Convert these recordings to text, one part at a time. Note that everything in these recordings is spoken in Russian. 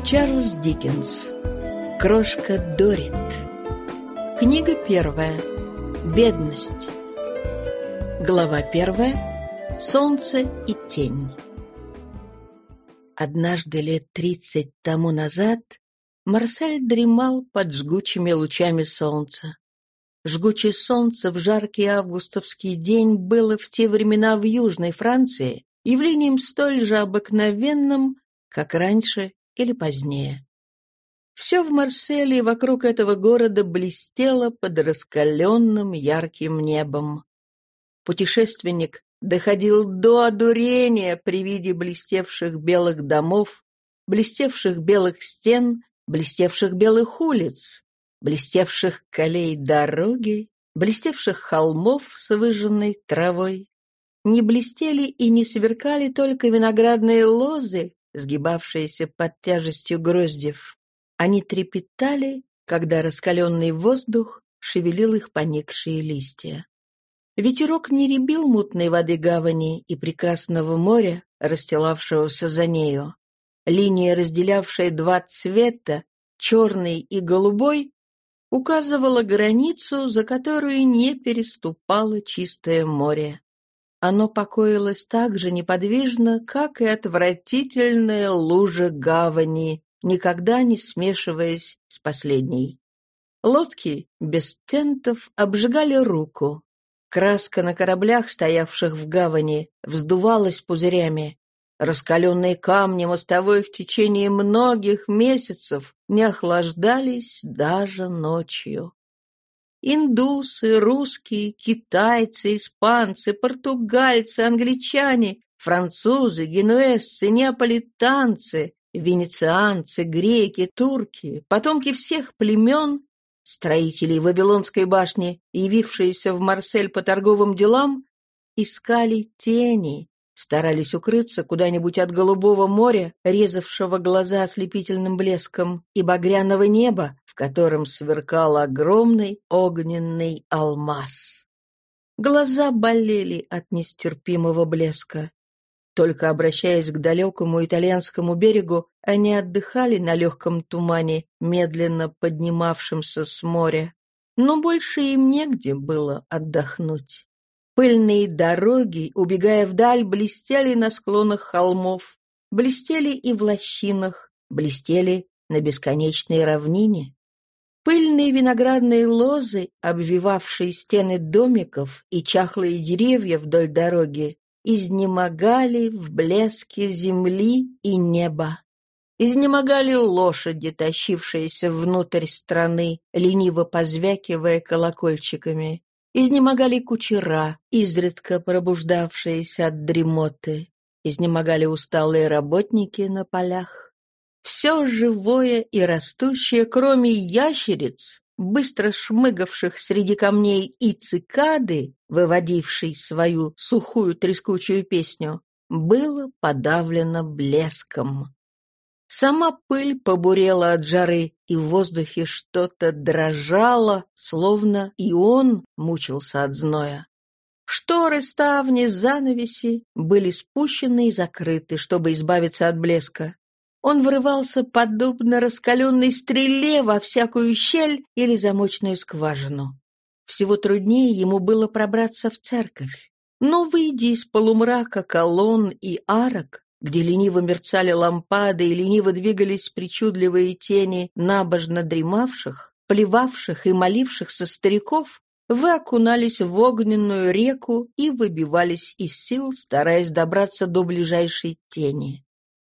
Чарльз Диккенс. Крошка Дорит. Книга первая. Бедность. Глава первая. Солнце и тень. Однажды лет 30 тому назад Марсель дремал под жгучими лучами солнца. Жгучее солнце в жаркий августовский день было в те времена в Южной Франции явлением столь же обыкновенным, как раньше или позднее. Все в Марселе и вокруг этого города блестело под раскаленным ярким небом. Путешественник доходил до одурения при виде блестевших белых домов, блестевших белых стен, блестевших белых улиц, блестевших колей дороги, блестевших холмов с выжженной травой. Не блестели и не сверкали только виноградные лозы, сгибавшиеся под тяжестью гроздев. Они трепетали, когда раскаленный воздух шевелил их поникшие листья. Ветерок не рябил мутной воды гавани и прекрасного моря, расстилавшегося за нею. Линия, разделявшая два цвета, черный и голубой, указывала границу, за которую не переступало чистое море. Оно покоилось так же неподвижно, как и отвратительная лужа гавани, никогда не смешиваясь с последней. Лодки без тентов обжигали руку. Краска на кораблях, стоявших в гавани, вздувалась пузырями. Раскаленные камни мостовой в течение многих месяцев не охлаждались даже ночью. Индусы, русские, китайцы, испанцы, португальцы, англичане, французы, генуэзцы, неаполитанцы, венецианцы, греки, турки, потомки всех племен, строители Вавилонской башни, явившиеся в Марсель по торговым делам, искали тени, старались укрыться куда-нибудь от голубого моря, резавшего глаза ослепительным блеском, и багряного неба, в котором сверкал огромный огненный алмаз. Глаза болели от нестерпимого блеска. Только обращаясь к далекому итальянскому берегу, они отдыхали на легком тумане, медленно поднимавшемся с моря. Но больше им негде было отдохнуть. Пыльные дороги, убегая вдаль, блестели на склонах холмов, блестели и в лощинах, блестели на бесконечной равнине. Пыльные виноградные лозы, обвивавшие стены домиков, и чахлые деревья вдоль дороги, изнемогали в блеске земли и неба. Изнемогали лошади, тащившиеся внутрь страны, лениво позвякивая колокольчиками. Изнемогали кучера, изредка пробуждавшиеся от дремоты. Изнемогали усталые работники на полях. Все живое и растущее, кроме ящериц, быстро шмыгавших среди камней, и цикады, выводившей свою сухую трескучую песню, было подавлено блеском. Сама пыль побурела от жары, и в воздухе что-то дрожало, словно и он мучился от зноя. Шторы, ставни, занавеси были спущены и закрыты, чтобы избавиться от блеска. Он врывался, подобно раскаленной стреле, во всякую щель или замочную скважину. Всего труднее ему было пробраться в церковь. Но, выйдя из полумрака колонн и арок, где лениво мерцали лампады и лениво двигались причудливые тени набожно дремавших, плевавших и молившихся стариков, вы окунались в огненную реку и выбивались из сил, стараясь добраться до ближайшей тени.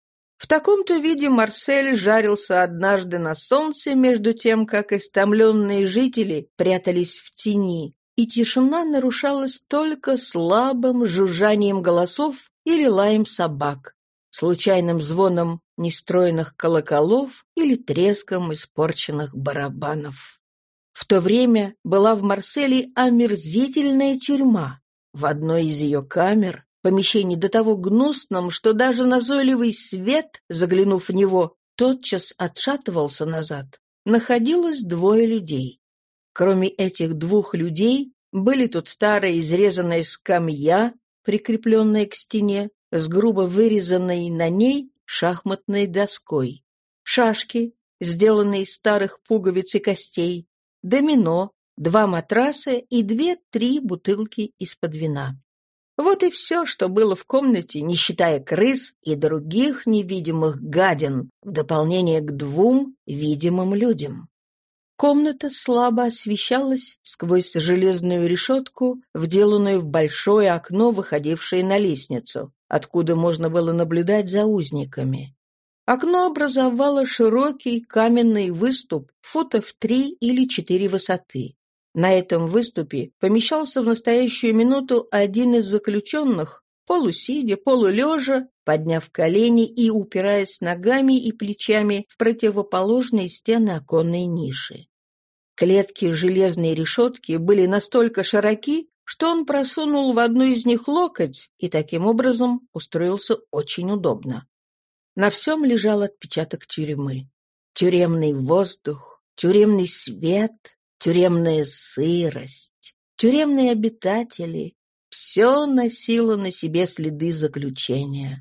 В таком-то виде Марсель жарился однажды на солнце, между тем, как истомленные жители прятались в тени, и тишина нарушалась только слабым жужжанием голосов или лаем собак, случайным звоном нестройных колоколов или треском испорченных барабанов. В то время была в Марселе омерзительная тюрьма. В одной из ее камер, помещении до того гнусном, что даже назойливый свет, заглянув в него, тотчас отшатывался назад, находилось двое людей. Кроме этих двух людей были тут старая изрезанная скамья, прикрепленная к стене, с грубо вырезанной на ней шахматной доской. шашки, сделанные из старых пуговиц и костей, домино, 2 матраса и 2-3 бутылки из-под вина. Вот и все, что было в комнате, не считая крыс и других невидимых гадин, в дополнение к 2 видимым людям. Комната слабо освещалась сквозь железную решетку, вделанную в большое окно, выходившее на лестницу, откуда можно было наблюдать за узниками. Окно образовало широкий каменный выступ футов 3 или 4 высоты. На этом выступе помещался в настоящую минуту один из заключенных, полусидя, полулежа, подняв колени и упираясь ногами и плечами в противоположные стены оконной ниши. Клетки железной решетки были настолько широки, что он просунул в одну из них локоть и таким образом устроился очень удобно. На всем лежал отпечаток тюрьмы. Тюремный воздух, тюремный свет, тюремная сырость, тюремные обитатели — все носило на себе следы заключения.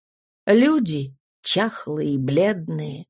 Люди чахлые и бледные,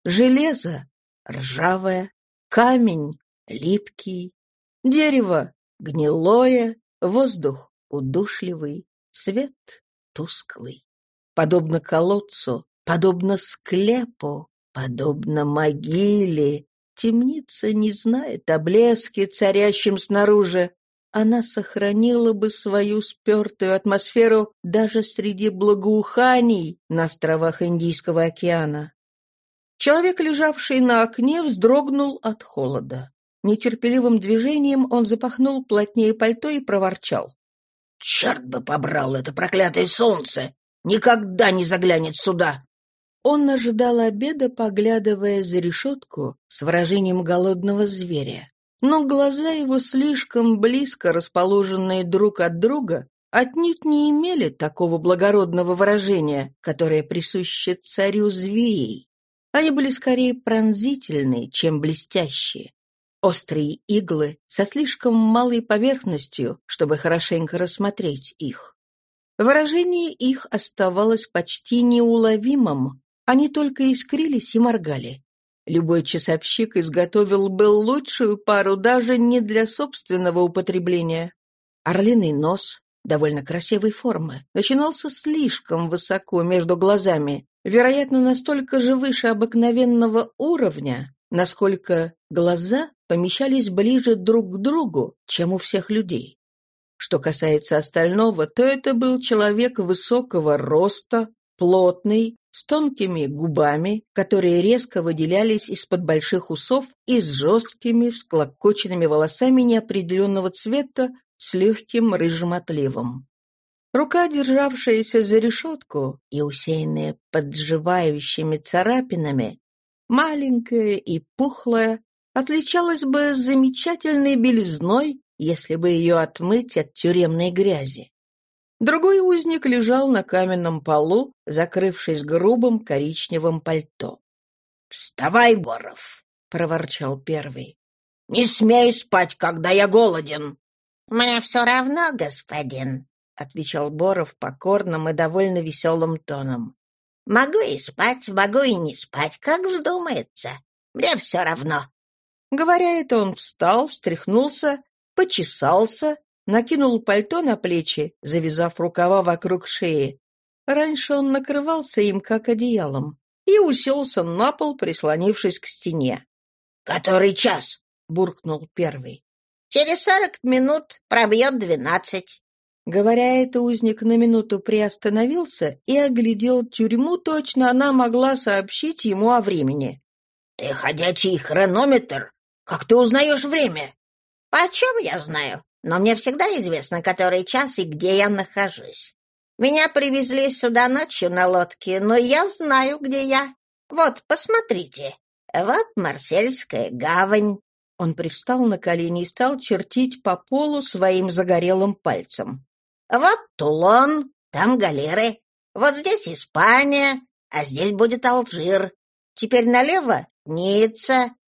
железо ржавое, камень липкий, дерево гнилое, воздух удушливый, свет тусклый. Подобно колодцу, подобно склепу, подобно могиле, темница не знает о блеске, царящем снаружи. Она сохранила бы свою спертую атмосферу даже среди благоуханий на островах Индийского океана. Человек, лежавший на окне, вздрогнул от холода. Нетерпеливым движением он запахнул плотнее пальто и проворчал: «Черт бы побрал это проклятое солнце! Никогда не заглянет сюда!» Он ожидал обеда, поглядывая за решетку с выражением голодного зверя. Но глаза его, слишком близко расположенные друг от друга, отнюдь не имели такого благородного выражения, которое присуще царю зверей. Они были скорее пронзительные, чем блестящие. Острые иглы со слишком малой поверхностью, чтобы хорошенько рассмотреть их. Выражение их оставалось почти неуловимым, они только искрились и моргали. Любой часовщик изготовил бы лучшую пару даже не для собственного употребления. Орлиный нос, довольно красивой формы, начинался слишком высоко между глазами, вероятно, настолько же выше обыкновенного уровня, насколько глаза помещались ближе друг к другу, чем у всех людей. Что касается остального, то это был человек высокого роста, плотный, с тонкими губами, которые резко выделялись из-под больших усов и с жесткими всклокоченными волосами неопределенного цвета с легким рыжим отливом. Рука, державшаяся за решетку и усеянная подживающими царапинами, маленькая и пухлая, отличалась бы замечательной белизной, если бы ее отмыть от тюремной грязи. Другой узник лежал на каменном полу, закрывшись грубым коричневым пальто. «Вставай, Боров!» — проворчал первый. «Не смей спать, когда я голоден!» «Мне все равно, господин», — отвечал Боров покорным и довольно веселым тоном. «Могу и спать, могу и не спать, как вздумается. Мне все равно». Говоря это, он встал, встряхнулся, почесался, накинул пальто на плечи, завязав рукава вокруг шеи. Раньше он накрывался им, как одеялом, и уселся на пол, прислонившись к стене. «Который час?» — буркнул первый. «Через 40 минут пробьет 12». Говоря это, узник на минуту приостановился и оглядел тюрьму, точно она могла сообщить ему о времени. «Ты ходячий хронометр? Как ты узнаешь время?» «Почем я знаю? Но мне всегда известно, который час и где я нахожусь. Меня привезли сюда ночью на лодке, но я знаю, где я. Вот, посмотрите. Вот Марсельская гавань». Он привстал на колени и стал чертить по полу своим загорелым пальцем. «Вот Тулон, там галеры. Вот здесь Испания, а здесь будет Алжир. Теперь налево — Ницца,